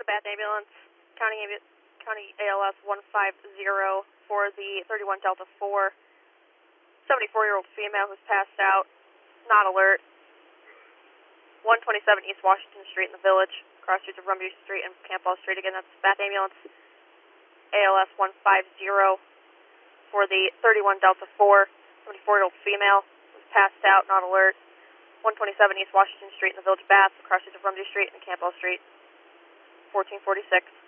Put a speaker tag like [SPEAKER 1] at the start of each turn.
[SPEAKER 1] Bath Ambulance, County ALS 150 for the 31 Delta 4, 74-year-old female who's passed out, not alert. 127 East Washington Street in the Village, cross streets of Rumby Street and Campbell Street. Again, that's Bath Ambulance, ALS 150 for the 31 Delta 4, 74-year-old female who's passed out, not alert. 127 East Washington Street in the Village of Bath, cross streets of Rumby Street and Campbell Street, 1446.